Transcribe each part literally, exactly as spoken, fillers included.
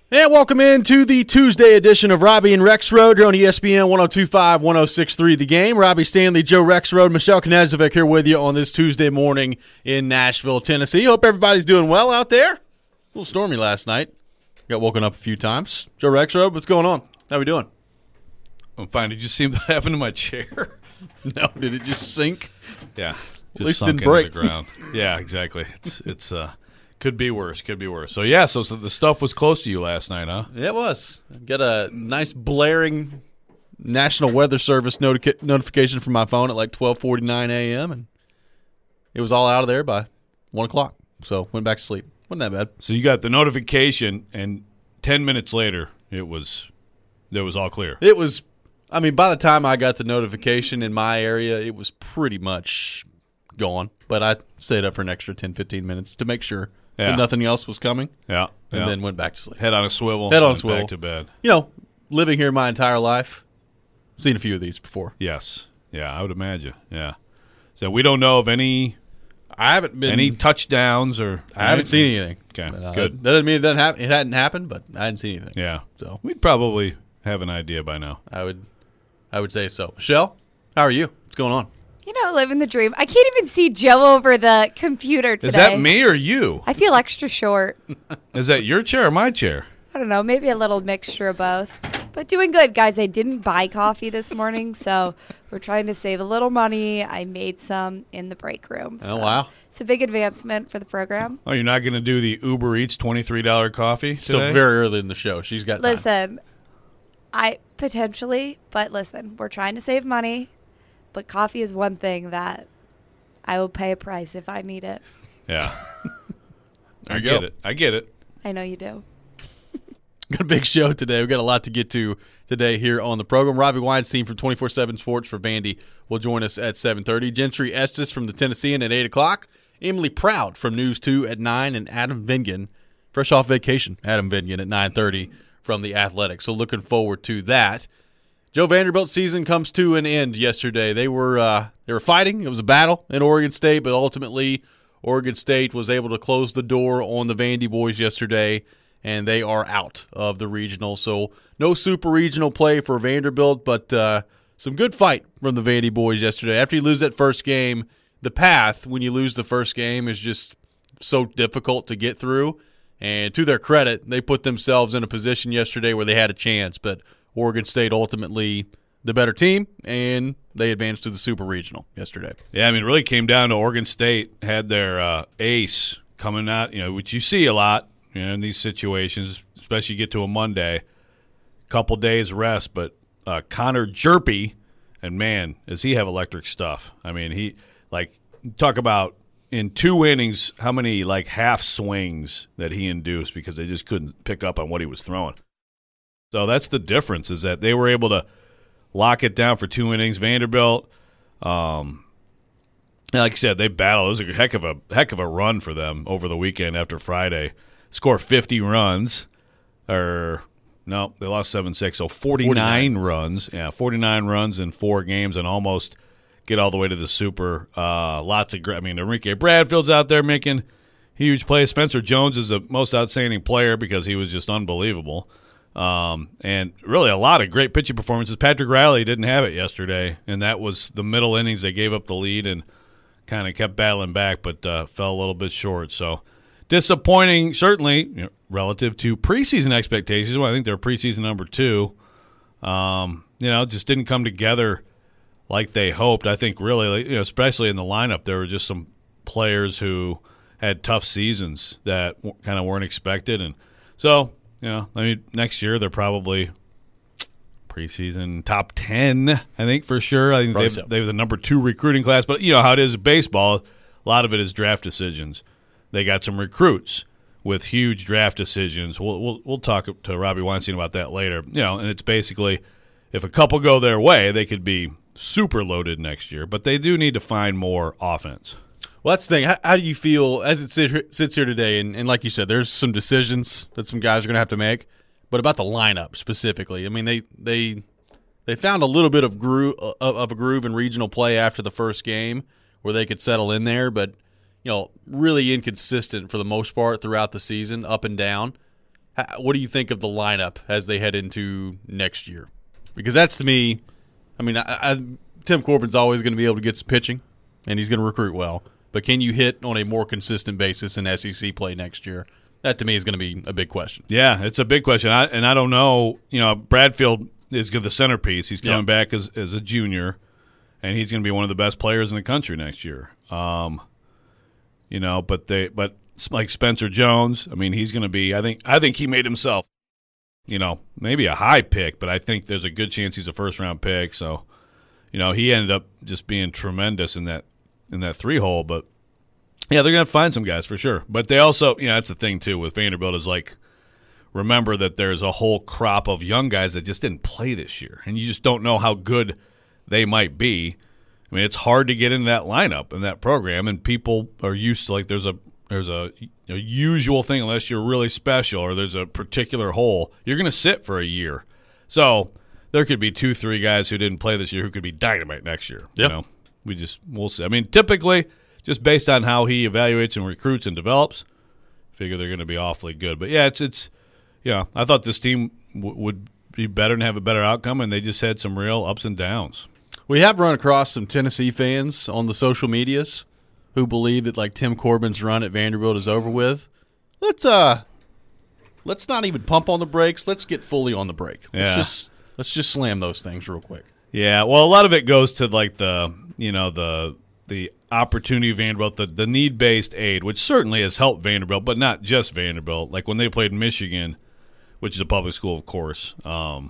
And welcome into the Tuesday edition of Robbie and Rexrode. You're on E S P N one oh two point five, one oh six point three The Game. Robbie Stanley, Joe Rexrode, Michelle Knezovic here with you on this Tuesday morning in Nashville, Tennessee. Hope everybody's doing well out there. A little stormy last night. Got woken up a few times. Joe Rexrode, what's going on? How we doing? I'm fine. Did you see what happened to my chair? No, did it just sink? Yeah, just At least sunk it didn't break. into the ground. Yeah, exactly. It's it's uh could be worse. Could be worse. So yeah, so, so the stuff was close to you last night, huh? It was. Got a nice blaring National Weather Service noti- notification from my phone at like twelve forty-nine a.m. and it was all out of there by one o'clock. So went back to sleep. Wasn't that bad. So you got the notification, and ten minutes later, it was it was all clear. It was. I mean, by the time I got the notification in my area, it was pretty much gone. But I stayed up for an extra ten, fifteen minutes to make sure Yeah. that nothing else was coming, Yeah, and yeah. then went back to sleep. Head on a swivel. Head on a went swivel. Back to bed. You know, living here my entire life, seen a few of these before. Yes. Yeah, I would imagine. Yeah. So we don't know of any I haven't been any touchdowns or I haven't seen anything. Okay, But, uh, good. That doesn't mean it doesn't happen. It hadn't happened, but I hadn't seen anything. Yeah. So We'd probably have an idea by now. I would, I would say so. Michelle, how are you? What's going on? You know, living the dream. I can't even see Joe over the computer today. Is that me or you? I feel extra short. Is that your chair or my chair? I don't know, maybe a little mixture of both. But doing good, guys. I didn't buy coffee this morning, so we're trying to save a little money. I made some in the break room. So Oh, wow. It's a big advancement for the program. Oh, you're not going to do the Uber Eats twenty-three dollars coffee today? Still very early in the show. She's got time. Listen, I potentially, but listen, we're trying to save money, but coffee is one thing that I will pay a price if I need it. Yeah. There I you get go. it. I get it. I know you do. Got a big show today. We've got a lot to get to today here on the program. Robbie Weinstein from twenty-four seven Sports for Vandy will join us at seven thirty. Gentry Estes from the Tennessean at eight o'clock. Emily Proud from News two at nine. And Adam Vingan, fresh off vacation, Adam Vingan at nine thirty from The Athletic. So looking forward to that. Joe Vanderbilt's season comes to an end yesterday. They were uh, they were fighting. It was a battle in Oregon State, but ultimately Oregon State was able to close the door on the Vandy boys yesterday, and they are out of the regional. So no super regional play for Vanderbilt, but uh, some good fight from the Vandy boys yesterday. After you lose that first game, the path when you lose the first game is just so difficult to get through. And to their credit, they put themselves in a position yesterday where they had a chance, but Oregon State ultimately the better team, and they advanced to the super regional yesterday. Yeah, I mean, it really came down to Oregon State had their uh, ace coming out, you know, which you see a lot, you know, in these situations, especially you get to a Monday, couple days rest, but uh, Connor Jerpy, and man, does he have electric stuff. I mean, he, like, talk about in two innings how many, like, half swings that he induced because they just couldn't pick up on what he was throwing. So that's the difference, is that they were able to lock it down for two innings. Vanderbilt, um, like you said, they battled. It was a heck of a heck of a run for them over the weekend after Friday. Score fifty runs, or no, they lost seven six, so forty-nine, forty-nine runs. Yeah, forty-nine runs in four games and almost get all the way to the super. Uh, lots of great. I mean, Enrique Bradfield's out there making huge plays. Spencer Jones is the most outstanding player because he was just unbelievable. Um, and really a lot of great pitching performances. Patrick Riley didn't have it yesterday, and that was the middle innings. They gave up the lead and kind of kept battling back, but uh, fell a little bit short. So disappointing, certainly, you know, relative to preseason expectations. Well, I think they're preseason number two. Um, you know, just didn't come together like they hoped. I think really, you know, especially in the lineup, there were just some players who had tough seasons that kind of weren't expected. And so, you know, I mean, next year they're probably preseason top ten, I think, for sure. I think they have, so. they have the number two recruiting class. But, you know, how it is in baseball, a lot of it is draft decisions. They got some recruits with huge draft decisions. We'll we'll, we'll talk to Robbie Weinstein about that later. You know, and it's basically if a couple go their way, they could be super loaded next year. But they do need to find more offense. Well, that's the thing. How, how do you feel as it sit, sits here today? And, and like you said, there's some decisions that some guys are going to have to make. But about the lineup specifically, I mean, they they they found a little bit of groove of, of a groove in regional play after the first game where they could settle in there. But you know, really inconsistent for the most part throughout the season, up and down. How, what do you think of the lineup as they head into next year? Because that's, to me, I mean, I, I, Tim Corbin's always going to be able to get some pitching, and he's going to recruit well. But can you hit on a more consistent basis in S E C play next year? That, to me, is going to be a big question. Yeah, it's a big question. I, and I don't know, you know, Bradfield is the centerpiece. He's coming Yeah. back as, as a junior, and he's going to be one of the best players in the country next year. Um, you know, but they, but like Spencer Jones, I mean, he's going to be. I think, I think he made himself, you know, maybe a high pick, but I think there's a good chance he's a first round pick. So, you know, he ended up just being tremendous in that in that three hole, but. Yeah, they're going to find some guys for sure. But they also, you know, that's the thing, too, with Vanderbilt is like, remember that there's a whole crop of young guys that just didn't play this year. And you just don't know how good they might be. I mean, it's hard to get into that lineup in that program. And people are used to, like, there's a there's a, a usual thing, unless you're really special or there's a particular hole, you're going to sit for a year. So there could be two, three guys who didn't play this year who could be dynamite next year. Yep. You know, we just, we'll see. I mean, typically – just based on how he evaluates and recruits and develops, figure they're going to be awfully good. But, yeah, it's, it's you know, I thought this team w- would be better and have a better outcome, and they just had some real ups and downs. We have run across some Tennessee fans on the social medias who believe that, like, Tim Corbin's run at Vanderbilt is over with. Let's uh, let's not even pump on the brakes. Let's get fully on the brake. Let's Yeah. just let's just slam those things real quick. Yeah, well, a lot of it goes to, like, the, you know, the the opportunity Vanderbilt, the, the need-based aid, which certainly has helped Vanderbilt, but not just Vanderbilt. Like when they played Michigan, which is a public school, of course, um,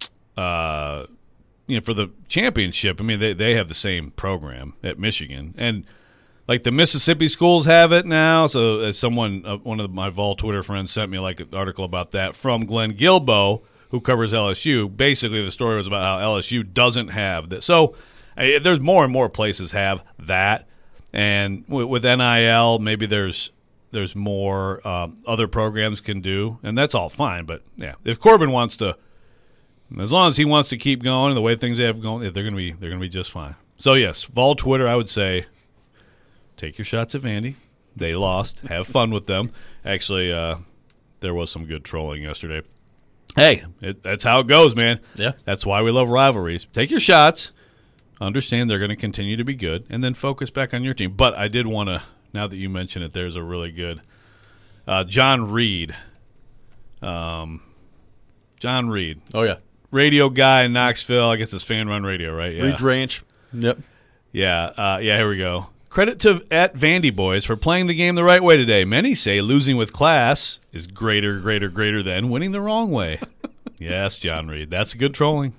uh, you know, for the championship, I mean, they, they have the same program at Michigan. And, like, the Mississippi schools have it now. So as someone, uh, one of my Vol Twitter friends sent me, like, an article about that from Glenn Gilbo, who covers L S U. Basically, the story was about how L S U doesn't have that. So, there's more and more places have that, and with N I L, maybe there's there's more um, other programs can do, and that's all fine. But yeah, if Corbin wants to, as long as he wants to keep going the way things have gone, they're gonna be they're gonna be just fine. So yes, Vol Twitter, I would say, take your shots at Vandy. They lost. Have fun with them. Actually, uh, there was some good trolling yesterday. Hey, it, that's how it goes, man. Yeah, that's why we love rivalries. Take your shots. Understand they're going to continue to be good, and then focus back on your team. But I did want to, now that you mention it, there's a really good uh, John Reed. Um, John Reed. Oh, yeah. Radio guy in Knoxville. I guess it's Fan Run Radio, right? Yeah. Reed's Ranch. Yep. Yeah, uh, yeah, here we go. Credit to at Vandy Boys for playing the game the right way today. Many say losing with class is greater, greater, greater than winning the wrong way. Yes, John Reed. That's good trolling.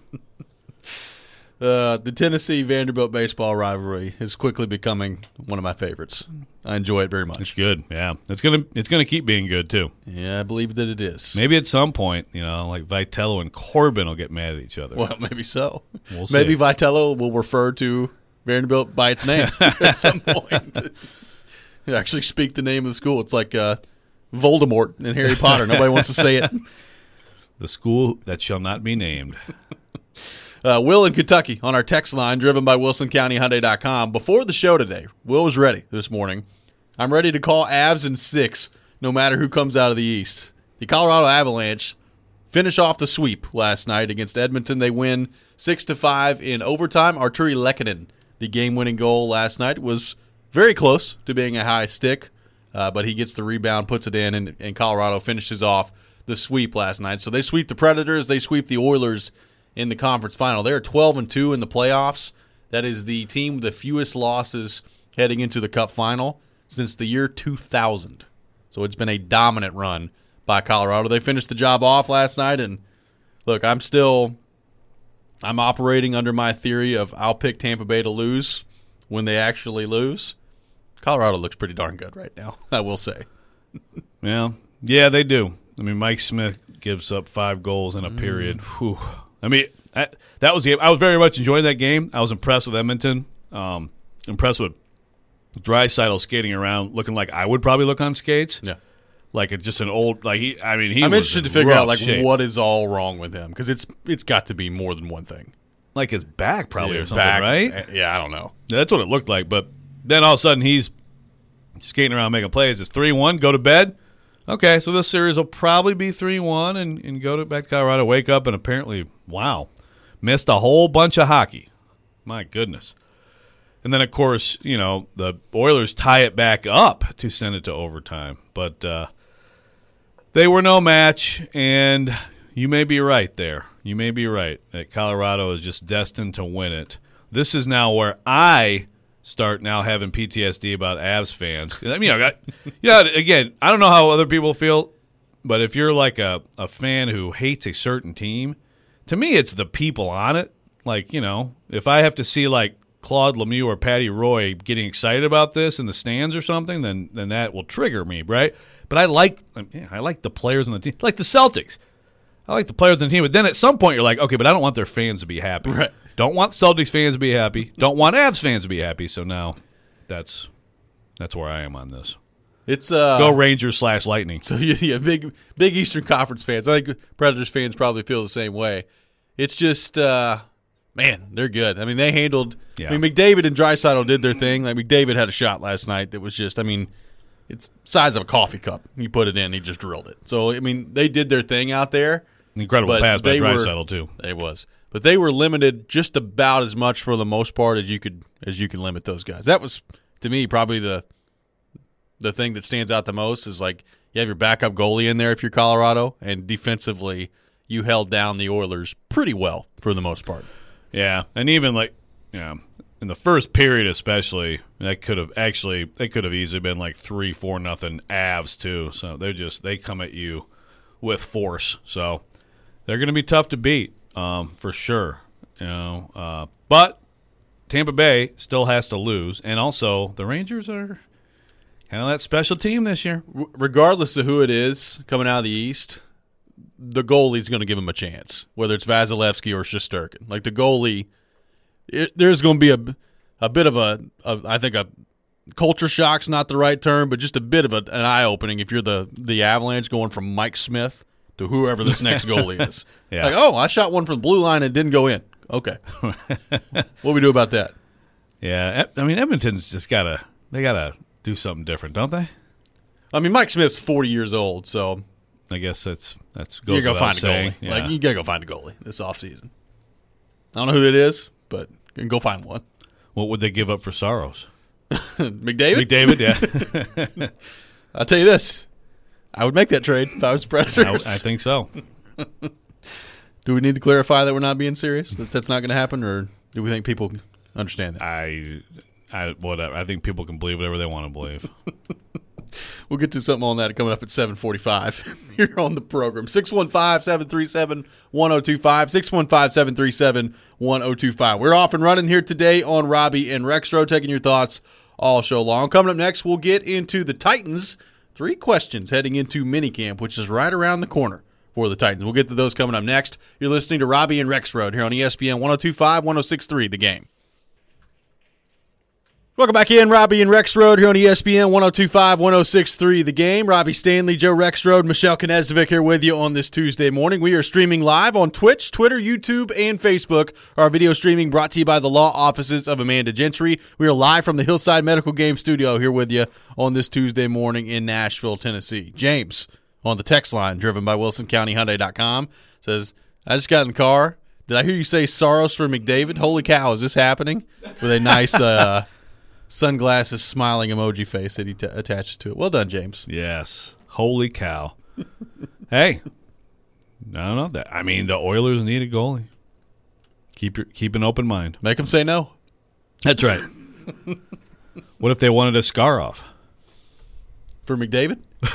Uh, the Tennessee-Vanderbilt baseball rivalry is quickly becoming one of my favorites. I enjoy it very much. It's good, yeah. It's gonna it's gonna keep being good too. Yeah, I believe that it is. Maybe at some point, you know, like Vitello and Corbin will get mad at each other. Well, maybe so. We'll see. Maybe Vitello will refer to Vanderbilt by its name at some point. Actually speak the name of the school. It's like uh, Voldemort in Harry Potter. Nobody wants to say it. The school that shall not be named. Uh, Will in Kentucky on our text line, driven by Wilson County Hyundai dot com. Before the show today, Will was ready this morning. I'm ready to call Avs in six, no matter who comes out of the East. The Colorado Avalanche finish off the sweep last night against Edmonton. They win six to five in overtime. Arturi Lehkonen, the game-winning goal last night, was very close to being a high stick, uh, but he gets the rebound, puts it in, and, and Colorado finishes off the sweep last night. So they sweep the Predators. They sweep the Oilers in the conference final. They're twelve and two in the playoffs. That is the team with the fewest losses heading into the Cup final since the year two thousand. So it's been a dominant run by Colorado. They finished the job off last night, and look, I'm still I'm operating under my theory of I'll pick Tampa Bay to lose when they actually lose. Colorado looks pretty darn good right now, I will say. Yeah, yeah, they do. I mean, Mike Smith gives up five goals in a period. Mm. Whew. I mean, I, that was the game. I was very much enjoying that game. I was impressed with Edmonton. Um, impressed with Draisaitl skating around, looking like I would probably look on skates. Yeah, like a, just an old. Like he. I mean, he. I'm was interested in to figure out like shape. what is all wrong with him, because it's it's got to be more than one thing. Like his back, probably Yeah, or something, back, right? Yeah, I don't know. That's what it looked like. But then all of a sudden he's skating around making plays. It's three one. Go to bed. Okay, so this series will probably be three one and, and go to back to Colorado, wake up, and apparently, wow, missed a whole bunch of hockey. My goodness. And then, of course, you know, the Oilers tie it back up to send it to overtime. But uh, they were no match, and you may be right there. You may be right that Colorado is just destined to win it. This is now where I start now having P T S D about Avs fans. I mean, you know, I, yeah, again, I don't know how other people feel, but if you're like a, a fan who hates a certain team, to me it's the people on it. Like, you know, if I have to see like Claude Lemieux or Patty Roy getting excited about this in the stands or something, then then that will trigger me, right? But I like I like the players on the team, like the Celtics. I like the players on the team, but then at some point you're like, okay, but I don't want their fans to be happy. Right. Don't want Celtics fans to be happy. Don't want Avs fans to be happy. So now that's that's where I am on this. It's uh, Go Rangers slash Lightning. So yeah, yeah, big big Eastern Conference fans. I think Predators fans probably feel the same way. It's just, uh, man, they're good. I mean, they handled. Yeah. I mean, McDavid and Draisaitl did their thing. Like McDavid had a shot last night that was just. I mean, it's the size of a coffee cup. You put it in, he just drilled it. So I mean, they did their thing out there. Incredible but pass by they were- Draisaitl too. It was, but they were limited just about as much for the most part as you could as you could limit those guys. That was to me probably the the thing that stands out the most is like you have your backup goalie in there if you're Colorado, and defensively you held down the Oilers pretty well for the most part. Yeah, and even like, yeah, in the first period especially, that could have actually they could have easily been like three, four nothing Avs too. So they're just they come at you with force. So they're going to be tough to beat, um, for sure. You know, uh, but Tampa Bay still has to lose, and also the Rangers are kind of that special team this year. R- regardless of who it is coming out of the East, the goalie's going to give him a chance, whether it's Vasilevsky or Shesterkin. Like the goalie, it, there's going to be a a bit of a, a I think a culture shock's not the right term, but just a bit of a, an eye opening if you're the the Avalanche going from Mike Smith to whoever this next goalie is. Yeah. Like, oh, I shot one from the blue line and it didn't go in. Okay, what do we do about that? Yeah, I mean Edmonton's just gotta they gotta do something different, don't they? I mean, Mike Smith's forty years old, so I guess that's that's goes you gotta without find a saying. goalie. Yeah. Like you gotta go find a goalie this offseason. I don't know who it is, but you can go find one. What would they give up for Saros? McDavid. McDavid, yeah. I'll tell you this: I would make that trade if I was the I, Predators. I think so. Do we need to clarify that we're not being serious? That that's not going to happen, or do we think people understand that? I, I whatever. I think people can believe whatever they want to believe. We'll get to something on that coming up at seven forty-five here on the program. six one five, seven three seven, one zero two five, six one five, seven three seven, one zero two five. We're off and running here today on Robbie and Rexroad, taking your thoughts all show long. Coming up next, we'll get into the Titans. Three questions heading into minicamp, which is right around the corner for the Titans. We'll get to those coming up next. You're listening to Robbie and Rexroad here on E S P N one oh two five, one oh six three, The Game. Welcome back in, Robbie and Rexroad here on E S P N one oh two five, one oh six three, The Game. Robbie Stanley, Joe Rexroad, Michelle Knezovic here with you on this Tuesday morning. We are streaming live on Twitch, Twitter, YouTube, and Facebook. Our video streaming brought to you by the law offices of Amanda Gentry. We are live from the Hillside Medical Game Studio here with you on this Tuesday morning in Nashville, Tennessee. James on the text line, driven by Wilson County Hyundai dot com, says, I just got in the car. Did I hear you say Saros for McDavid? Holy cow, is this happening? With a nice uh, sunglasses smiling emoji face that he t- attaches to it. Well done, James. Yes. Holy cow. Hey, I don't know that. I mean, the Oilers need a goalie. Keep your keep an open mind. Make him say no. That's right. What if they wanted a Scarroff? For McDavid?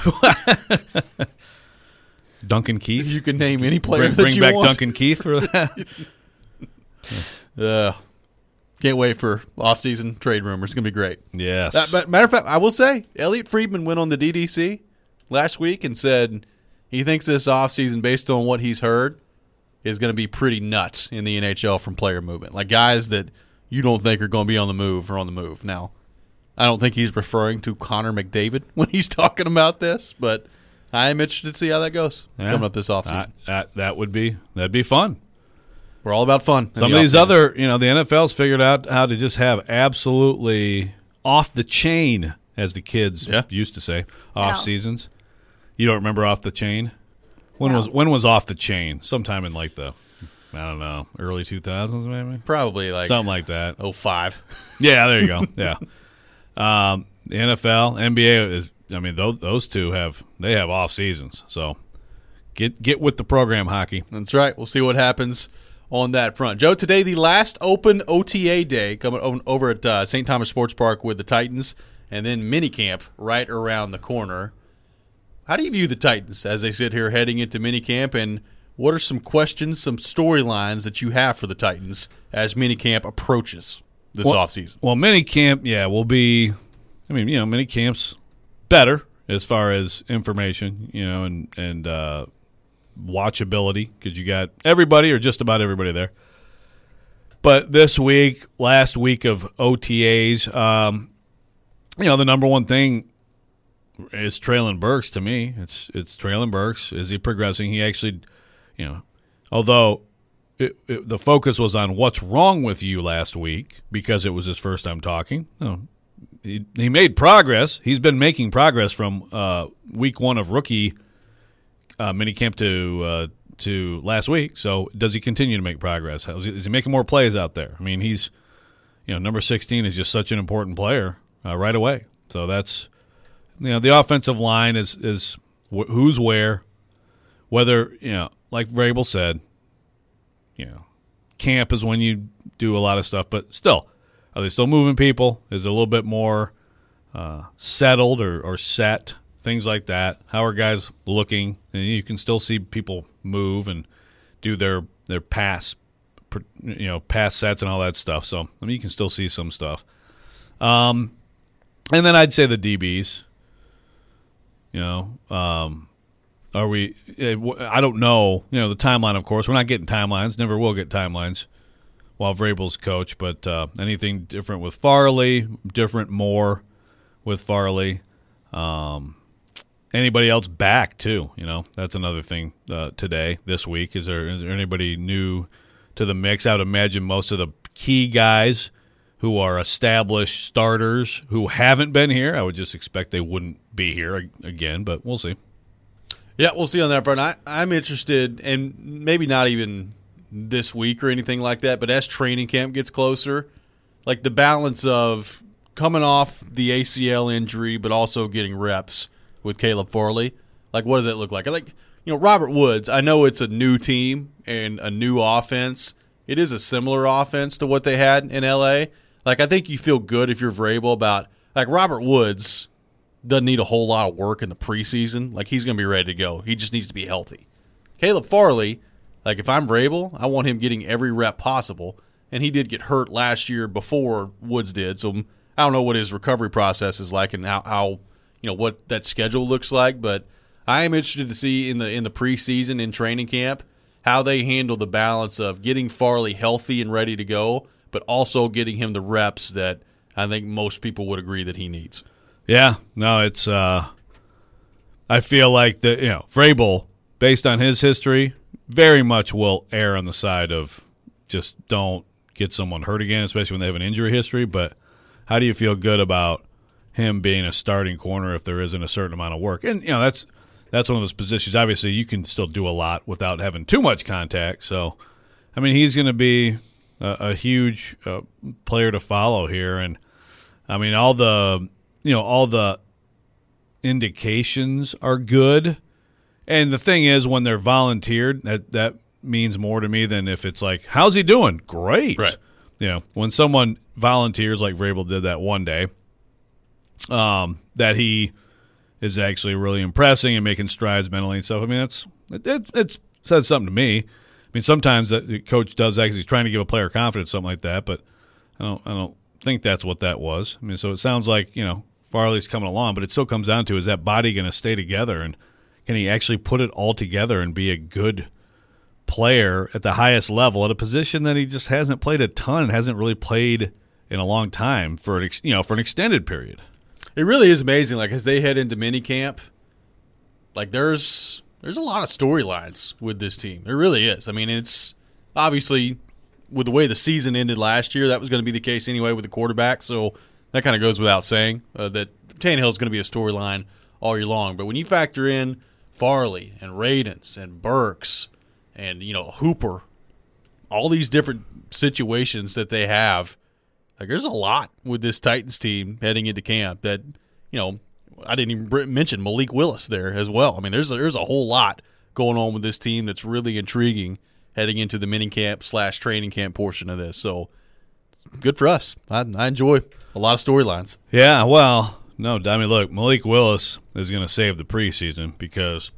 Duncan Keith? If you can name any player Bring, that bring you back want. Duncan Keith for that? Uh, can't wait for off-season trade rumors. It's going to be great. Yes. That, but matter of fact, I will say, Elliot Friedman went on the D D C last week and said he thinks this offseason, based on what he's heard, is going to be pretty nuts in the N H L from player movement. Like guys that you don't think are going to be on the move are on the move. Now, I don't think he's referring to Connor McDavid when he's talking about this, but I am interested to see how that goes Yeah. coming up this offseason. That, that, that would be that'd be fun. We're all about fun. in Some the of these offseason. other, you know, the N F L's figured out how to just have absolutely off the chain, as the kids Yeah. used to say, off Yeah. seasons. You don't remember Off the Chain? When No. was when was Off the Chain? Sometime in like the I don't know, early two thousands maybe? Probably like Something like that. oh five. Yeah, there you go. Yeah. Um, the N F L, N B A is I mean those those two have they have off seasons. So get get with the program, hockey. That's right. We'll see what happens on that front. Joe, today the last open O T A day coming o- over at uh, Saint Thomas Sports Park with the Titans, and then minicamp right around the corner. How do you view the Titans as they sit here heading into minicamp, and what are some questions, some storylines that you have for the Titans as minicamp approaches this well, offseason? Well, minicamp, yeah, will be, I mean, you know, minicamp's better as far as information, you know, and, and uh, watchability because you got everybody or just about everybody there. But this week, last week of O T As, um, you know, the number one thing is Traylon Burks to me. It's it's Traylon Burks. Is he progressing? He actually, you know, although it, it, the focus was on what's wrong with you last week because it was his first time talking. No, he, he made progress. He's been making progress from uh, week one of rookie uh, minicamp to uh, to last week. So does he continue to make progress? Is he, is he making more plays out there? I mean, he's, you know, number sixteen is just such an important player uh, right away. So that's, you know, the offensive line is is wh- who's where, whether, you know, like Vrabel said, you know, camp is when you do a lot of stuff, but still, are they still moving people? Is it a little bit more uh, settled or, or set? Things like that. How are guys looking? And you can still see people move and do their their pass, you know, pass sets and all that stuff. So I mean, you can still see some stuff. Um, and then I'd say the D Bs. You know, um, are we? I don't know. You know, the timeline. Of course, we're not getting timelines. Never will get timelines while Vrabel's coach. But uh, anything different with Farley, different more with Farley. Um, Anybody else back too? You know, that's another thing uh, today, this week. Is there is there anybody new to the mix? I would imagine most of the key guys who are established starters who haven't been here. I would just expect they wouldn't be here again, but we'll see. Yeah, we'll see on that front. I, I'm interested, and maybe not even this week or anything like that, but as training camp gets closer, like the balance of coming off the A C L injury but also getting reps with Caleb Farley, like what does that look like? Like, you know, Robert Woods, I know it's a new team and a new offense. It is a similar offense to what they had in L A. Like, I think you feel good if you're Vrabel about, like, Robert Woods doesn't need a whole lot of work in the preseason. Like, he's going to be ready to go. He just needs to be healthy. Caleb Farley, like, if I'm Vrabel, I want him getting every rep possible. And he did get hurt last year before Woods did, so I don't know what his recovery process is like and how, how you know, what that schedule looks like, but I am interested to see in the in the preseason, in training camp, how they handle the balance of getting Farley healthy and ready to go, but also getting him the reps that I think most people would agree that he needs. Yeah, no, it's uh, I feel like the you know Vrabel, based on his history, very much will err on the side of just don't get someone hurt again, especially when they have an injury history. But how do you feel good about him being a starting corner if there isn't a certain amount of work? And, you know, that's that's one of those positions. Obviously, you can still do a lot without having too much contact. So, I mean, he's going to be a, a huge uh, player to follow here. And, I mean, all the, you know, all the indications are good. And the thing is, when they're volunteered, that, that means more to me than if it's like, how's he doing? Great. Right. You know, when someone volunteers like Vrabel did that one day, Um, that he is actually really impressing and making strides mentally and stuff. I mean, that's it, it, it says something to me. I mean, sometimes the coach does actually trying to give a player confidence, something like that, but I don't, I don't think that's what that was. I mean, so it sounds like, you know, Farley's coming along, but it still comes down to, is that body going to stay together, and can he actually put it all together and be a good player at the highest level at a position that he just hasn't played a ton and hasn't really played in a long time for an, you know, for an extended period. It really is amazing. Like, as they head into minicamp, like there's there's a lot of storylines with this team. There really is. I mean, it's obviously with the way the season ended last year, that was going to be the case anyway with the quarterback. So that kind of goes without saying uh, that Tannehill is going to be a storyline all year long. But when you factor in Farley and Radens and Burks and, you know, Hooper, all these different situations that they have, like there's a lot with this Titans team heading into camp that, you know, I didn't even mention Malik Willis there as well. I mean, there's a, there's a whole lot going on with this team that's really intriguing heading into the mini camp slash training camp portion of this. So good for us. I, I enjoy a lot of storylines. Yeah, well, no, I mean, look, Malik Willis is going to save the preseason because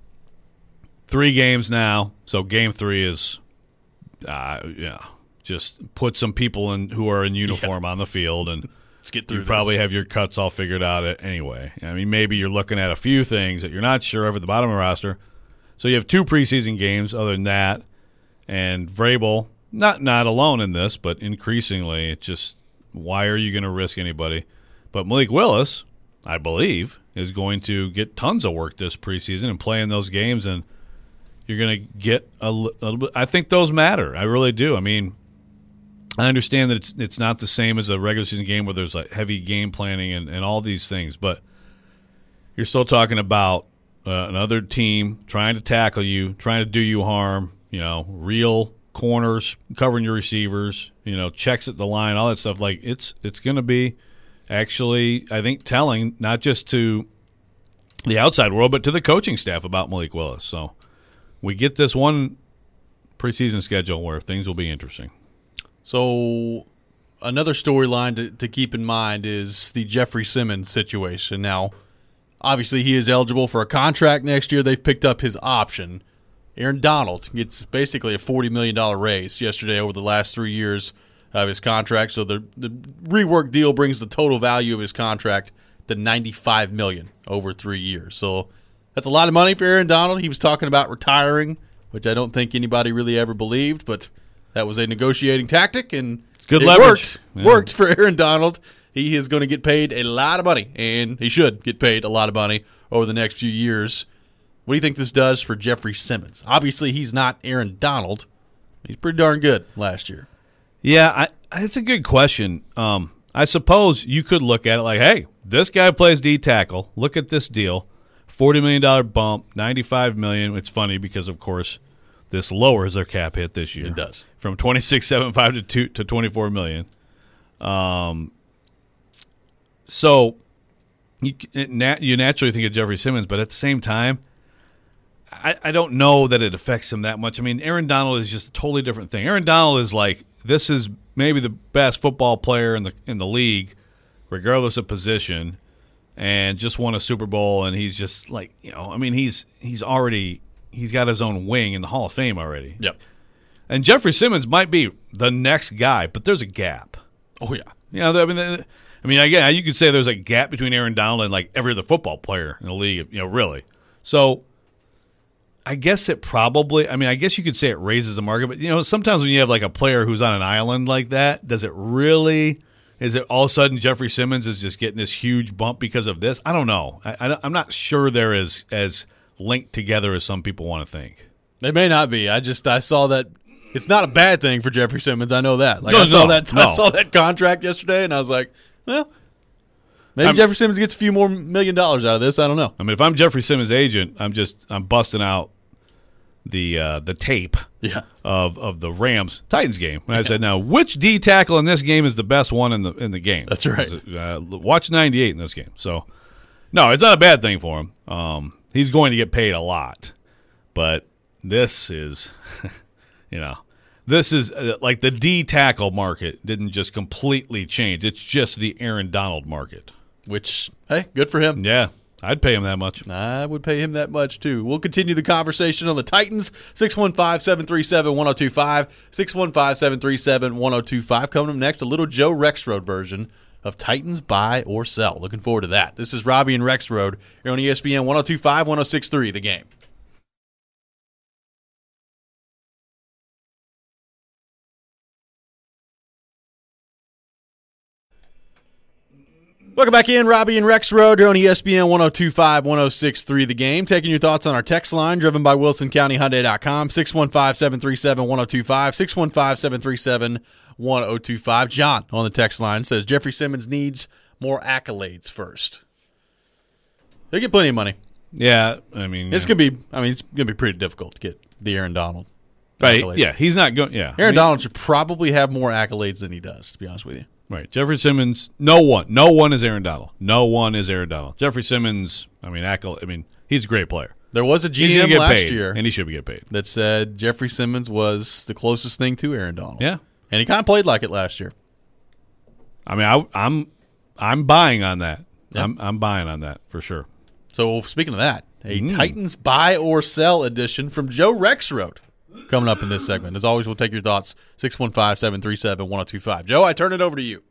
three games now, so game three is, uh, yeah, just put some people in who are in uniform yeah. on the field, and let's get through you this. Probably have your cuts all figured out anyway. I mean, maybe you're looking at a few things that you're not sure of at the bottom of the roster. So you have two preseason games other than that, and Vrabel, not not alone in this, but increasingly, it's just why are you going to risk anybody? But Malik Willis, I believe, is going to get tons of work this preseason and play in those games, and you're going to get a, a little bit. I think those matter. I really do. I mean, I understand that it's it's not the same as a regular season game where there's like heavy game planning and, and all these things, but you're still talking about uh, another team trying to tackle you, trying to do you harm, you know, real corners, covering your receivers, you know, checks at the line, all that stuff. Like it's it's going to be actually, I think, telling not just to the outside world, but to the coaching staff about Malik Willis. So we get this one preseason schedule where things will be interesting. So another storyline to, to keep in mind is the Jeffrey Simmons situation. Now, obviously he is eligible for a contract next year. They've picked up his option. Aaron Donald gets basically a forty million dollars raise yesterday over the last three years of his contract. So the, the rework deal brings the total value of his contract to ninety-five million dollars over three years. So that's a lot of money for Aaron Donald. He was talking about retiring, which I don't think anybody really ever believed, but that was a negotiating tactic, and it's good it leverage. worked. Yeah. Worked for Aaron Donald. He is going to get paid a lot of money, and he should get paid a lot of money over the next few years. What do you think this does for Jeffrey Simmons? Obviously, he's not Aaron Donald. He's pretty darn good last year. Yeah, I, it's a good question. Um, I suppose you could look at it like, hey, this guy plays D tackle. Look at this deal. forty million dollars bump, ninety-five million dollars. It's funny because, of course, this lowers their cap hit this year. It does. From twenty-six point seven five to two to twenty-four million dollars. Um, so you, it nat- you naturally think of Jeffrey Simmons, but at the same time, I, I don't know that it affects him that much. I mean, Aaron Donald is just a totally different thing. Aaron Donald is like, this is maybe the best football player in the in the league, regardless of position, and just won a Super Bowl, and he's just like, you know, I mean, he's he's already he's got his own wing in the Hall of Fame already. Yep. And Jeffrey Simmons might be the next guy, but there's a gap. Oh yeah. You know, I mean, I mean, again, you could say there's a gap between Aaron Donald and like every other football player in the league. You know, really. So I guess it probably, I mean, I guess you could say it raises the market, but, you know, sometimes when you have like a player who's on an island like that, does it really, is it all of a sudden Jeffrey Simmons is just getting this huge bump because of this? I don't know. I, I, I'm not sure they're as, as linked together as some people want to think. They may not be. I just, I saw that. It's not a bad thing for Jeffrey Simmons. I know that. Like no, I saw no, that, no. I saw that contract yesterday, and I was like, well, maybe I'm, Jeffrey Simmons gets a few more million dollars out of this. I don't know. I mean, if I'm Jeffrey Simmons' agent, I'm just, I'm busting out the uh, the tape yeah. of of the Rams Titans game. And I said, now which D tackle in this game is the best one in the in the game? That's right. Uh, watch ninety-eight in this game. So no, it's not a bad thing for him. Um, he's going to get paid a lot, but this is, you know, this is uh, like the D tackle market didn't just completely change. It's just the Aaron Donald market. Which, hey, good for him. Yeah. I'd pay him that much. I would pay him that much, too. We'll continue the conversation on the Titans. six one five, seven three seven, one oh two five. six one five, seven three seven, one oh two five. Coming up next, a little Joe Rexrode version of Titans Buy or Sell. Looking forward to that. This is Robbie and Rexrode here on E S P N one oh two five, one oh six three, The Game. Welcome back in, Robbie and Rexrode here on E S P N one oh two five, one oh six three The Game. Taking your thoughts on our text line, driven by Wilson County Hyundai dot com, six one five, seven three seven, one oh two five, six one five, seven three seven, one oh two five. John on the text line says Jeffrey Simmons needs more accolades first. They get plenty of money. Yeah, I mean, It's yeah. gonna be. I mean, it's gonna be pretty difficult to get the Aaron Donald. right. accolades. Yeah, he's not going. Yeah, Aaron I mean, Donald should probably have more accolades than he does. To be honest with you. Right, Jeffrey Simmons. No one, no one is Aaron Donald. No one is Aaron Donald. Jeffrey Simmons. I mean, accolade. I mean, he's a great player. There was a He's G gonna M get last paid, year and he should get paid. that said Jeffrey Simmons was the closest thing to Aaron Donald. Yeah, and he kind of played like it last year. I mean, I, I'm, I'm buying on that. Yep. I'm, I'm buying on that for sure. So speaking of that, a Mm. Titans buy or sell edition from Joe Rexroad coming up in this segment. As always, we'll take your thoughts. six one five, seven three seven, one oh two five. Joe, I turn it over to you.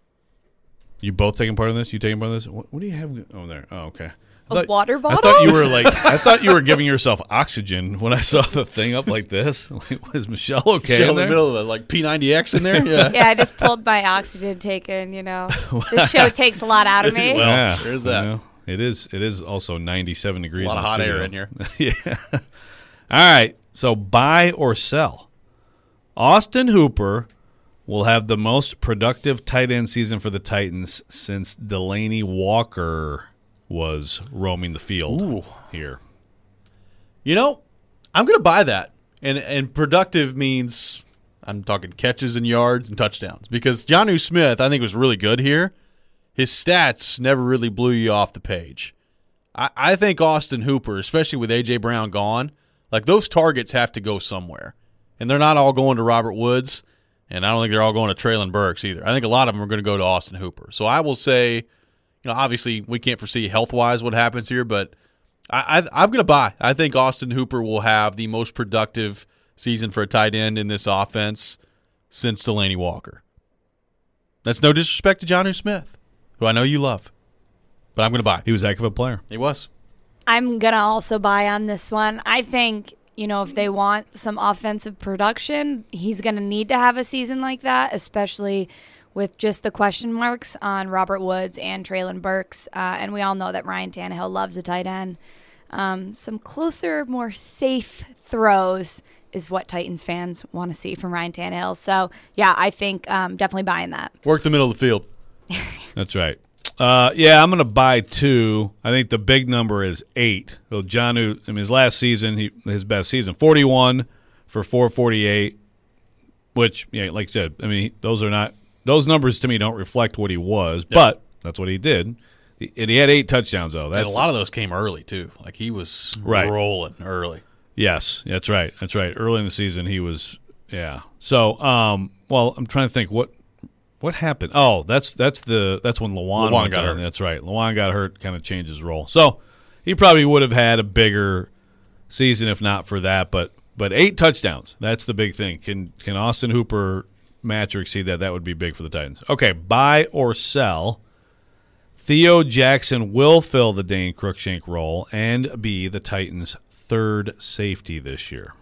You both taking part in this? You taking part in this? What, what do you have over there? Oh, okay. I A thought- water bottle? I thought you were like. I thought you were giving yourself oxygen when I saw the thing up like this. Like, was Michelle okay Shell in in the there? middle of the, like P ninety X in there. Yeah. Yeah, I just pulled my oxygen taken, you know. This show takes a lot out of me. Well, yeah, there's that. you know, it is. It is also ninety-seven degrees. a lot in of the hot studio. air in here. Yeah. All right. So buy or sell. Austin Hooper will have the most productive tight end season for the Titans since Delaney Walker was roaming the field Ooh. here. You know, I'm going to buy that. And and productive means I'm talking catches and yards and touchdowns. Because Jonnu Smith, I think, was really good here. His stats never really blew you off the page. I, I think Austin Hooper, especially with A J. Brown gone, like those targets have to go somewhere. And they're not all going to Robert Woods, and I don't think they're all going to Traylon Burks either. I think a lot of them are going to go to Austin Hooper. So I will say, you know, obviously we can't foresee health-wise what happens here, but I, I, I'm going to buy. I think Austin Hooper will have the most productive season for a tight end in this offense since Delaney Walker. That's no disrespect to Jonnu Smith, who I know you love, but I'm going to buy. He was a heck of a player. He was. I'm going to also buy on this one. I think, you know, if they want some offensive production, he's going to need to have a season like that, especially with just the question marks on Robert Woods and Traylon Burks. Uh, and we all know that Ryan Tannehill loves a tight end. Um, some closer, more safe throws is what Titans fans want to see from Ryan Tannehill. So, yeah, I think um, definitely buying that. Work the middle of the field. That's right. Uh, yeah, I'm going to buy two. I think the big number is eight. Well, Jonnu, I mean, his last season, he, his best season, forty-one for four forty-eight, which, yeah, like I said, I mean, those are not those numbers to me don't reflect what he was, Yeah. but that's what he did. He, and he had eight touchdowns though. And That's a lot of those came early, too. Like he was Right. rolling early. Yes, that's right. That's right. Early in the season, he was, yeah. So, um, well, I'm trying to think what what happened. Oh, that's that's the that's when Lawan, Lawan went got down. hurt. That's right. Lawan got hurt, kind of changed his role. So he probably would have had a bigger season if not for that. But but eight touchdowns, that's the big thing. Can can Austin Hooper match or exceed that? That would be big for the Titans. Okay, buy or sell. Theo Jackson will fill the Dane Cruikshank role and be the Titans' third safety this year.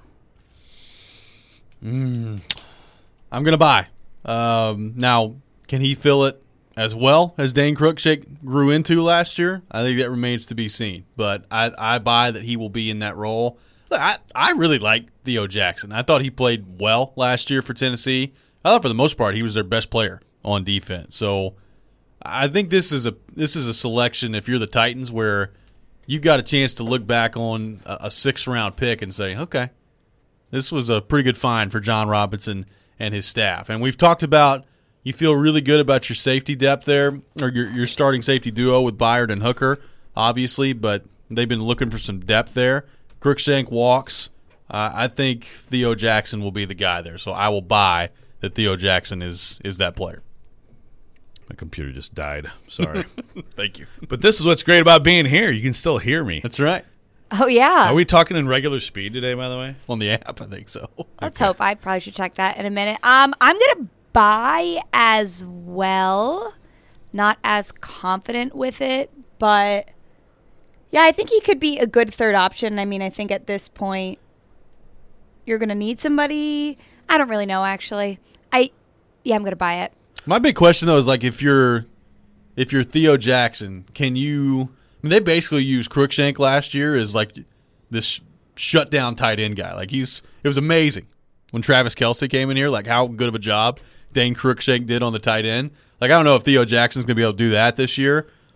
I'm going to buy. Um, now, can he fill it as well as Dane Cruikshank grew into last year? I think that remains to be seen. But I, I buy that he will be in that role. Look, I, I really like Theo Jackson. I thought he played well last year for Tennessee. I thought for the most part he was their best player on defense. So I think this is a this is a selection if you're the Titans where you've got a chance to look back on a, a sixth round pick and say, okay, this was a pretty good find for John Robinson and his staff. And we've talked about you feel really good about your safety depth there, or your, your starting safety duo with Byard and Hooker, obviously, but they've been looking for some depth there. Cruikshank walks. Uh, I think Theo Jackson will be the guy there, so I will buy that Theo Jackson is is that player. My computer just died. Sorry. Thank you. But this is what's great about being here. You can still hear me. That's right. Oh, yeah. Are we talking in regular speed today, by the way? On the app, I think so. Let's hope. I probably should check that in a minute. Um, I'm going to buy as well. Not as confident with it, but yeah, I think he could be a good third option. I mean, I think at this point you're going to need somebody. I don't really know, actually. I yeah, I'm going to buy it. My big question though is like if you're if you're Theo Jackson, can you? I mean, they basically used Cruikshank last year as like this shutdown tight end guy. Like he's it was amazing when Travis Kelce came in here. Like how good of a job Dane Cruikshank did on the tight end. Like I don't know if Theo Jackson's going to be able to do that this year.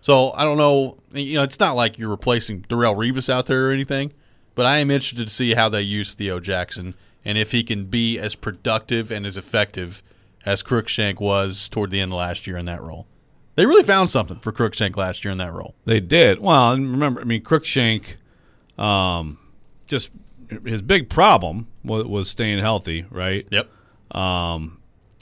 So I don't know. You know, it's not like you're replacing Darrelle Revis out there or anything, but I am interested to see how they use Theo Jackson and if he can be as productive and as effective as Crookshank was toward the end of last year in that role. They really found something for Crookshank last year in that role. They did. Well, and remember, I mean, Crookshank, um, just his big problem was, was staying healthy, right? Yep. Um,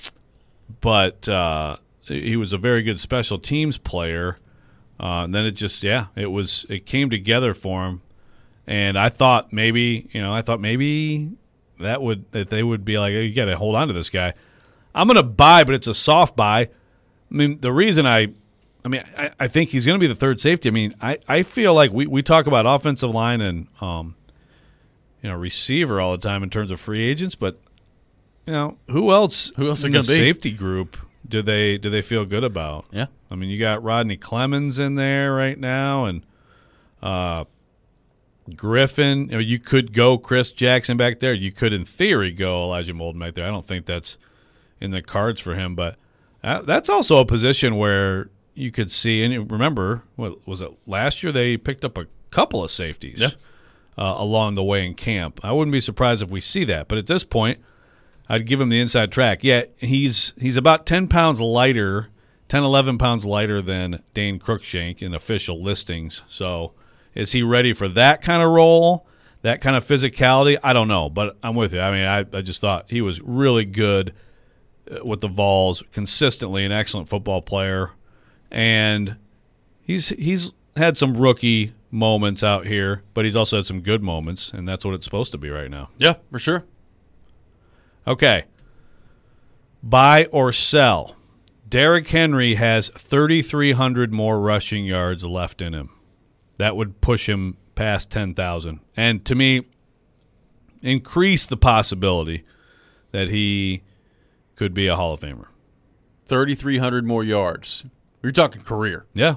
but uh, he was a very good special teams player. Uh, and then it just, yeah, it was it came together for him, and I thought maybe, you know, I thought maybe that would that they would be like, hey, you got to hold on to this guy. I'm going to buy, but it's a soft buy. I mean, the reason I, I mean, I, I think he's going to be the third safety. I mean, I, I feel like we, we talk about offensive line and um, you know, receiver all the time in terms of free agents, but you know, who else? Who else is in it the gonna be? safety group? Do they do they feel good about? Yeah. I mean, you got Rodney Clemens in there right now, and uh, Griffin. You know, you could go Chris Jackson back there. You could, in theory, go Elijah Molden back there. I don't think that's in the cards for him, but uh, that's also a position where you could see. And you remember, what was it last year? They picked up a couple of safeties yeah. uh, along the way in camp. I wouldn't be surprised if we see that. But at this point, I'd give him the inside track. Yeah, he's he's about ten pounds lighter, ten, eleven pounds lighter than Dane Crookshank in official listings. So is he ready for that kind of role, that kind of physicality? I don't know, but I'm with you. I mean, I, I just thought he was really good with the Vols, consistently an excellent football player. And he's he's had some rookie moments out here, but he's also had some good moments, and that's what it's supposed to be right now. Yeah, for sure. Okay. Buy or sell. Derrick Henry has thirty-three hundred more rushing yards left in him. That would push him past ten thousand. And to me, increase the possibility that he could be a Hall of Famer. thirty-three hundred more yards. You're talking career. Yeah.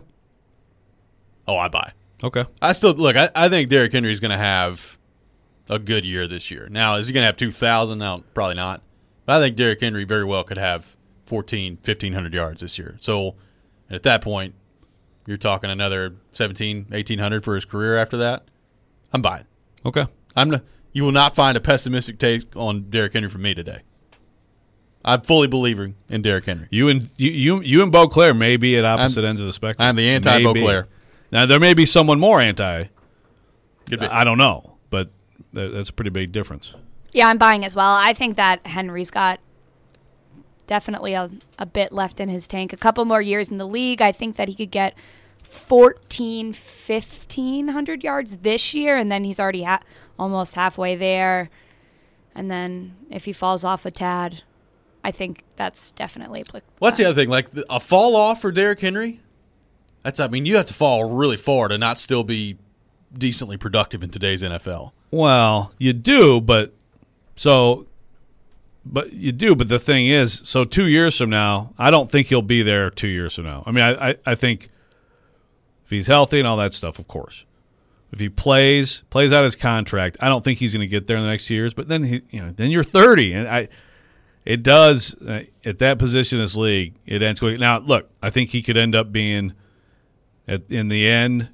Oh, I buy. Okay. I still look. I, I think Derrick Henry is going to have a good year this year. Now, is he going to have two thousand? No, probably not. But I think Derrick Henry very well could have fourteen, fifteen hundred yards this year. So at that point, you're talking another seventeen, eighteen hundred for his career after that. I'm buying. Okay. I'm. Not, you will not find a pessimistic take on Derrick Henry from me today. I'm fully believing in Derrick Henry. You and you you, you and Beauclair may be at opposite I'm, ends of the spectrum. I'm the anti-Beauclair. Now, there may be someone more anti. Could be. I don't know, but that's a pretty big difference. Yeah, I'm buying as well. I think that Henry's got definitely a, a bit left in his tank. A couple more years in the league, I think that he could get fourteen, fifteen hundred yards this year, and then he's already ha- almost halfway there. And then if he falls off a tad, I think that's definitely applicable. What's the other thing? Like the, a fall off for Derrick Henry? That's. I mean, you have to fall really far to not still be decently productive in today's N F L. Well, you do, but so, but you do. But the thing is, so two years from now, I don't think he'll be there two years from now. I mean, I, I, I think if he's healthy and all that stuff, of course. If he plays plays out his contract, I don't think he's going to get there in the next two years. But then he, you know, then you're thirty, and I, it does uh, at that position in this league, it ends quick. Now, look, I think he could end up being at, in the end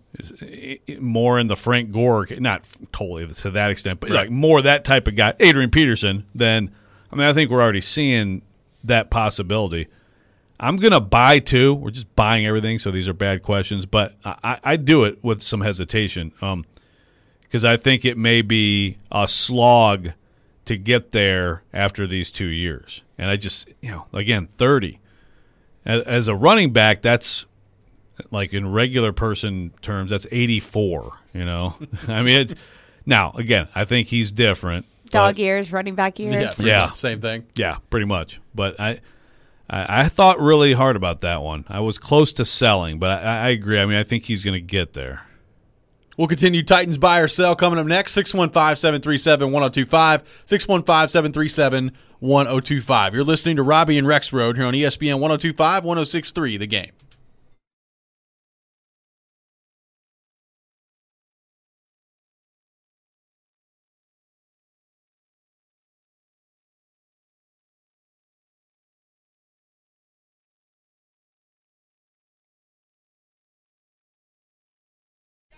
more in the Frank Gore, not totally to that extent, but right. like more that type of guy, Adrian Peterson. Then, I mean, I think we're already seeing that possibility. I'm going to buy too. We're just buying everything, so these are bad questions. But I, I do it with some hesitation um, because I think it may be a slog to get there after these two years. And I just, you know, again, thirty. As, as a running back, that's like in regular person terms, that's eighty-four, you know. I mean, it's now, again, I think he's different. Dog years, running back years. Yeah, yeah. Much, same thing. Yeah, pretty much. But I – I, I thought really hard about that one. I was close to selling, but I, I agree. I mean, I think he's going to get there. We'll continue Titans buy or sell coming up next. six one five, seven three seven, one oh two five. six one five, seven three seven, one oh two five. You're listening to Robbie and Rex Road here on E S P N one oh two five, one oh six point three, The Game.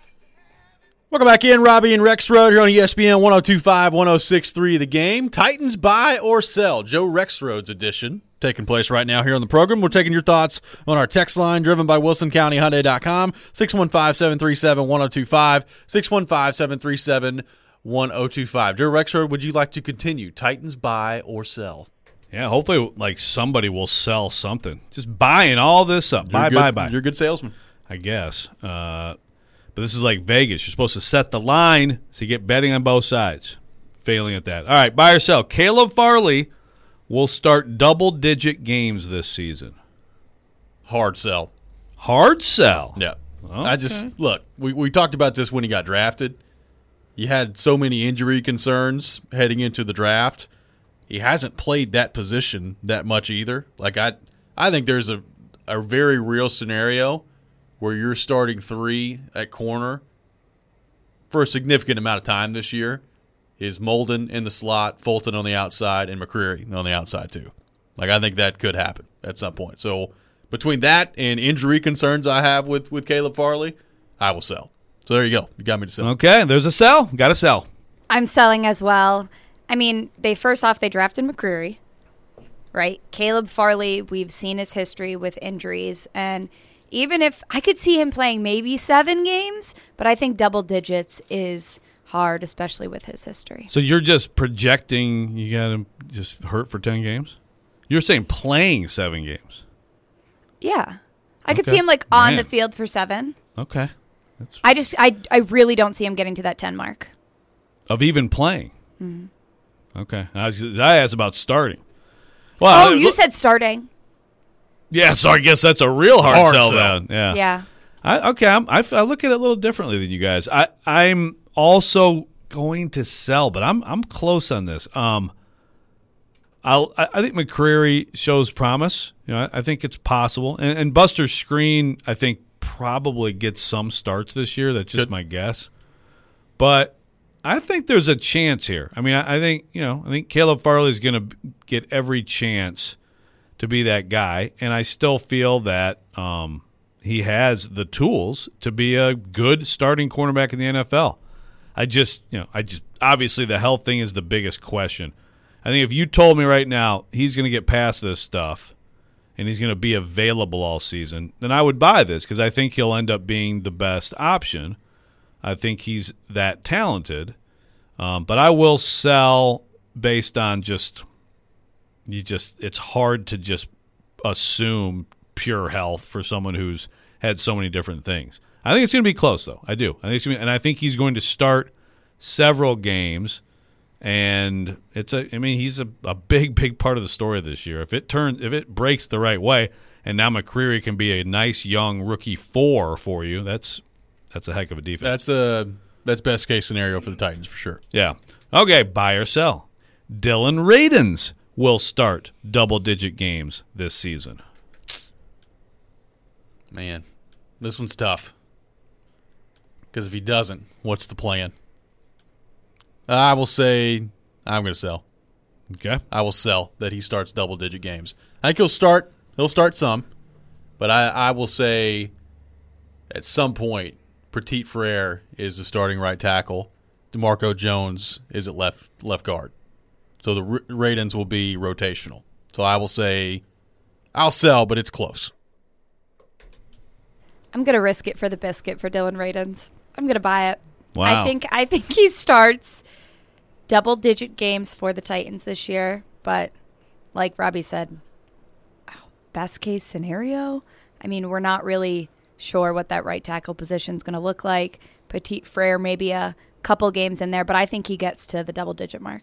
Welcome back in, Robbie and Rexroad here on E S P N one oh two point five, one oh six point three The Game. Titans buy or sell? Joe Rexroad's edition taking place right now here on the program. We're taking your thoughts on our text line driven by Wilson County Hyundai dot com, six one five, seven three seven, one oh two five, six one five, seven three seven, one oh two five. Joe Rexroad, would you like to continue? Titans buy or sell? Yeah, hopefully like somebody will sell something. Just buying all this up. You're buy, good, buy, buy. You're a good salesman. I guess. Uh, but this is like Vegas. You're supposed to set the line so you get betting on both sides. Failing at that. All right, buy or sell. Caleb Farley will start double-digit games this season. Hard sell. Hard sell? Yeah. Okay. I just, look, we, we talked about this when he got drafted. You had so many injury concerns heading into the draft. He hasn't played that position that much either. Like I I think there's a, a very real scenario where you're starting three at corner for a significant amount of time this year is Molden in the slot, Fulton on the outside, and McCreary on the outside too. Like I think that could happen at some point. So between that and injury concerns I have with, with Caleb Farley, I will sell. So there you go. You got me to sell. Okay, there's a sell. Got to sell. I'm selling as well. I mean, they first off, they drafted McCreary, right? Caleb Farley, we've seen his history with injuries. And even if I could see him playing maybe seven games, but I think double digits is hard, especially with his history. So you're just projecting you got him just hurt for ten games? You're saying playing seven games? Yeah. I could Okay. see him like on Man. the field for seven. Okay. That's I just, I, I really don't see him getting to that ten mark. of even playing. Mm-hmm. Okay. I, was, I asked about starting. Well, Oh, you look- said starting. Yeah, so I guess that's a real hard, Hard sell sell. then. Yeah. Yeah. I, okay, I'm, I, I look at it a little differently than you guys. I, I'm also going to sell, but I'm I'm close on this. Um, I'll, I I think McCreary shows promise. You know, I, I think it's possible, and, and Buster Skrine I think probably gets some starts this year. That's just Good. my guess, but I think there's a chance here. I mean, I, I think you know, I think Caleb Farley is going to get every chance to be that guy, and I still feel that um, he has the tools to be a good starting cornerback in the N F L. I just, you know, I just obviously the health thing is the biggest question. I think if you told me right now he's going to get past this stuff and he's going to be available all season, then I would buy this because I think he'll end up being the best option. I think he's that talented, um, but I will sell based on just you just it's hard to just assume pure health for someone who's had so many different things. I think it's going to be close, though. I do. I think it's gonna be, and I think he's going to start several games. And it's a. I mean, he's a, a big, big part of the story this year. If it turns, if it breaks the right way, and now McCreary can be a nice young rookie four for you, that's that's a heck of a defense. That's a that's best case scenario for the Titans for sure. Yeah. Okay. Buy or sell. Dylan Radins will start double-digit games this season. Man, this one's tough. Because if he doesn't, what's the plan? I will say I'm going to sell. Okay. I will sell that he starts double-digit games. I think he'll start. He'll start some, but I, I will say at some point, Petit Frere is the starting right tackle. DeMarco Jones is at left left guard. So the R- Radins will be rotational. So I will say I'll sell, but it's close. I'm gonna risk it for the biscuit for Dylan Radins. I'm gonna buy it. Wow. I think I think he starts double digit games for the Titans this year, but like Robbie said, oh, best case scenario. I mean, we're not really sure what that right tackle position is going to look like. Petit Frere maybe a couple games in there, but I think he gets to the double digit mark.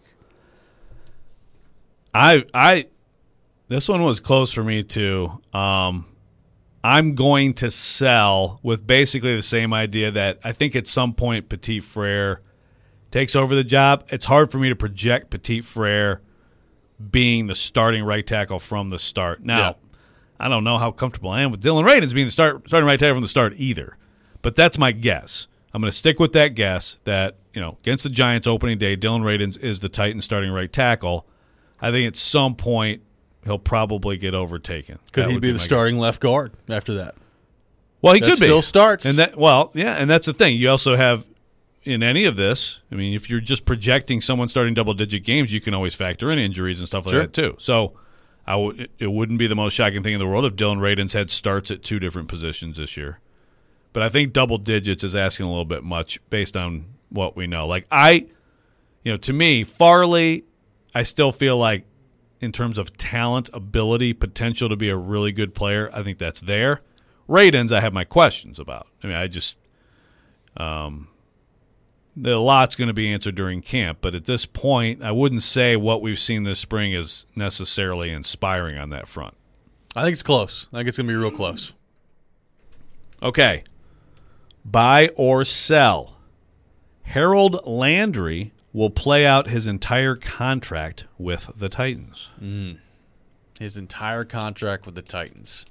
I I this one was close for me too. Um, I'm going to sell with basically the same idea that I think at some point Petit Frere takes over the job. It's hard for me to project Petit Frere being the starting right tackle from the start. Now, Yeah. I don't know how comfortable I am with Dylan Radins being the start starting right tackle from the start either. But that's my guess. I'm going to stick with that guess that, you know, against the Giants opening day, Dylan Radins is the Titans starting right tackle. I think at some point he'll probably get overtaken. Could That he would be the my starting guess. left guard after that? Well, he that could be. still starts. And that, well, yeah, and that's the thing. You also have in any of this, I mean, if you're just projecting someone starting double-digit games, you can always factor in injuries and stuff like Sure. that too. So I w- it wouldn't be the most shocking thing in the world if Dylan Radins had starts at two different positions this year. But I think double digits is asking a little bit much based on what we know. Like I, you know, to me, Farley, I still feel like in terms of talent, ability, potential to be a really good player, I think that's there. Radins, I have my questions about. I mean, I just, um, the lot's going to be answered during camp, but at this point, I wouldn't say what we've seen this spring is necessarily inspiring on that front. I think it's close. I think it's going to be real close. Okay. Buy or sell. Harold Landry will play out his entire contract with the Titans. Mm. His entire contract with the Titans.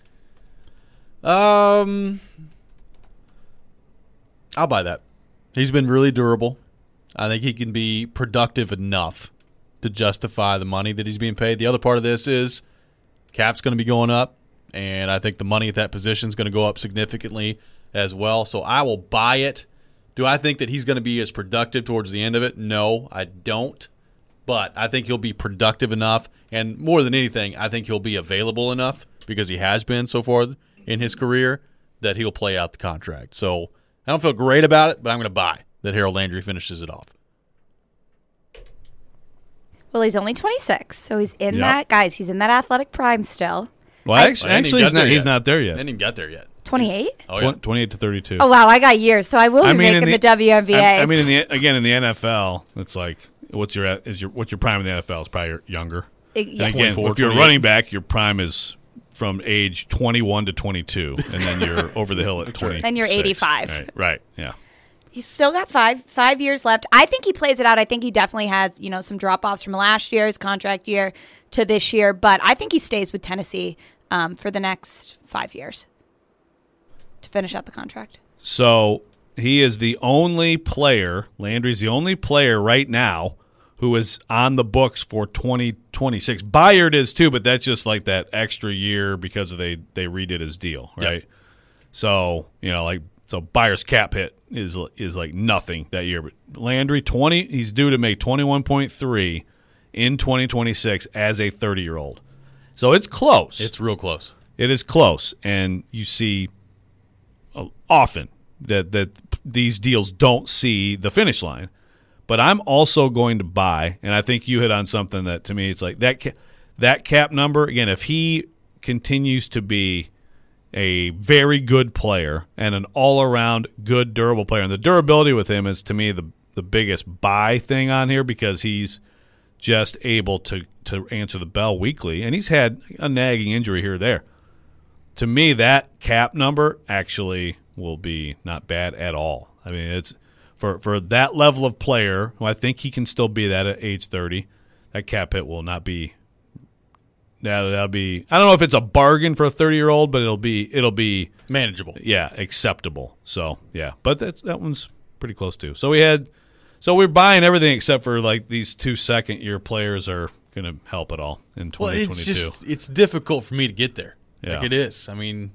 Um, I'll buy that. He's been really durable. I think he can be productive enough to justify the money that he's being paid. The other part of this is cap's going to be going up, and I think the money at that position is going to go up significantly as well. So I will buy it. Do I think that he's going to be as productive towards the end of it? No, I don't. But I think he'll be productive enough, and more than anything, I think he'll be available enough because he has been so far in his career that he'll play out the contract. So I don't feel great about it, but I'm going to buy that Harold Landry finishes it off. Well, he's only twenty-six, so he's in Yep. that, guys, he's in that athletic prime still. Well, actually, I didn't actually even he's, get not, there he's yet. not there I yet. didn't even get there yet. twenty-eight? Oh, yeah. twenty-eight to thirty-two. Oh, wow, I got years, so I will be I mean, in making the, the- W N B A. I, I mean, in the again in the N F L, it's like what's your is your what's your prime in the N F L is probably younger. It- And yeah. again, twenty-four, if you're a twenty-eight. running back, your prime is from age twenty-one to twenty-two, and then you're over the hill at twenty. Then you're eighty-five. Right, right, yeah. He's still got five five years left. I think he plays it out. I think he definitely has, you know, some drop-offs from last year's contract year to this year, but I think he stays with Tennessee um, for the next five years to finish out the contract. So he is the only player, Landry's the only player right now who is on the books for twenty twenty-six. Bayard is too, but that's just like that extra year because of they, they redid his deal, right? Yep. So, you know, like so Bayard's cap hit is is like nothing that year. But Landry, twenty, he's due to make twenty-one point three in twenty twenty-six as a thirty-year-old. So it's close. It's real close. It is close, and you see uh, often that that these deals don't see the finish line. But I'm also going to buy, and I think you hit on something that to me it's like that ca- that cap number again. If he continues to be a very good player and an all-around good durable player, and the durability with him is to me the the biggest buy thing on here because he's just able to to answer the bell weekly, and he's had a nagging injury here or there. To me, that cap number actually will be not bad at all. I mean, it's for for that level of player, who I think he can still be that at age thirty. That cap hit will not be. That'll, that'll be. I don't know if it's a bargain for a thirty-year-old, but it'll be. It'll be Manageable. yeah, acceptable. So yeah, but that that one's pretty close too. So we had. So we're buying everything except for like these two second-year players are going to help at all in Well, twenty it's twenty-two. just it's difficult for me to get there. Yeah. Like it is. I mean,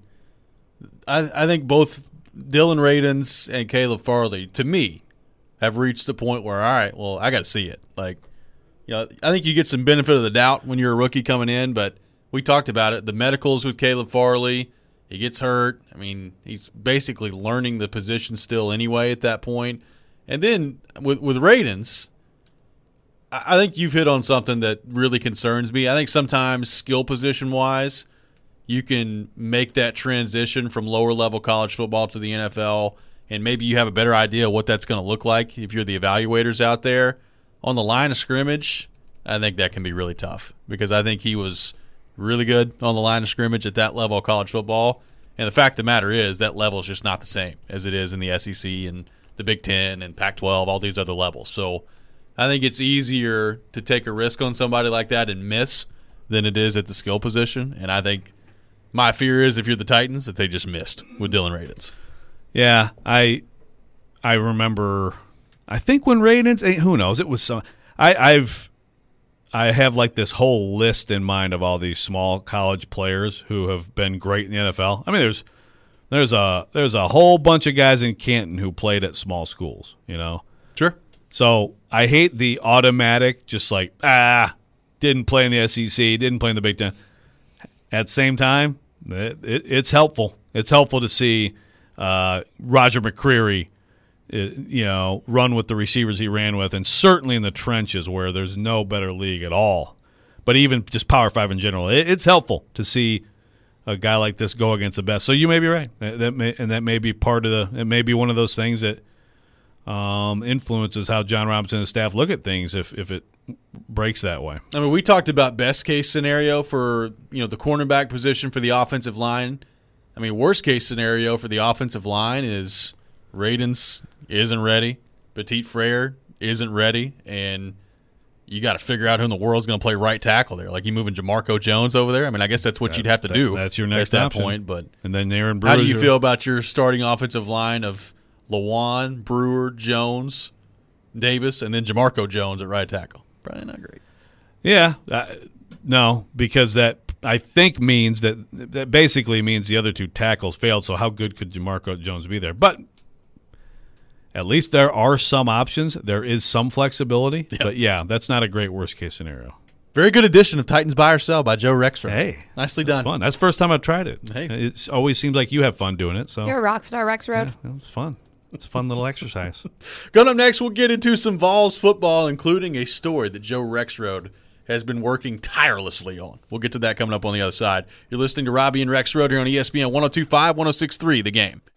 I I think both Dylan Radins and Caleb Farley, to me, have reached the point where, all right, well, I got to see it. Like, you know, I think you get some benefit of the doubt when you're a rookie coming in, but we talked about it. The medicals with Caleb Farley, he gets hurt. I mean, he's basically learning the position still anyway at that point. And then with with Radins, I I think you've hit on something that really concerns me. I think sometimes skill position wise, you can make that transition from lower level college football to the N F L, and maybe you have a better idea what that's going to look like if you're the evaluators out there. On the line of scrimmage, I think that can be really tough because I think he was really good on the line of scrimmage at that level of college football. And the fact of the matter is that level is just not the same as it is in the S E C and the Big Ten and Pac twelve, all these other levels. So I think it's easier to take a risk on somebody like that and miss than it is at the skill position. And I think my fear is if you're the Titans that they just missed with Dylan Radins. Yeah, I I remember. I think when Radins, eh, who knows? It was some. I, I've I have like this whole list in mind of all these small college players who have been great in the N F L. I mean, there's there's a there's a whole bunch of guys in Canton who played at small schools, you know. Sure. So I hate the automatic, just like, ah, didn't play in the S E C, didn't play in the Big Ten. At the same time, it, it, it's helpful. It's helpful to see uh, Roger McCreary, you know, run with the receivers he ran with, and certainly in the trenches where there's no better league at all. But even just Power Five in general, it, it's helpful to see a guy like this go against the best. So you may be right, that, that may, and that may be part of the. It may be one of those things that um, influences how John Robinson and his staff look at things if if it breaks that way. I mean, we talked about best case scenario for you know the cornerback position for the offensive line. I mean, worst case scenario for the offensive line is Radens isn't ready, Petit Frere isn't ready, and you got to figure out who in the world's going to play right tackle there. Like you moving Jamarco Jones over there. I mean, I guess that's what That- you'd have to that- do. that's your next at that option. point. But And then Aaron Brewer. how do you feel about your starting offensive line of Lawan, Brewer, Jones, Davis, and then Jamarco Jones at right tackle? Probably not great. Yeah, uh, no, because that I think means that that basically means the other two tackles failed. So how good could Jamarco Jones be there? But at least there are some options. There is some flexibility. Yeah. But yeah, that's not a great worst case scenario. Very good edition of Titans Buy or Sell by Joe Rexford. Hey, nicely that's done. fun. That's the first time I've tried it. Hey. It always seems like you have fun doing it. So You're a rock star, Rex Road. yeah, it was fun. It's a fun little exercise. Coming up next, we'll get into some Vols football, including a story that Joe Rexroad has been working tirelessly on. We'll get to that coming up on the other side. You're listening to Robbie and Rex Road here on E S P N one oh two point five, one oh six point three, The Game.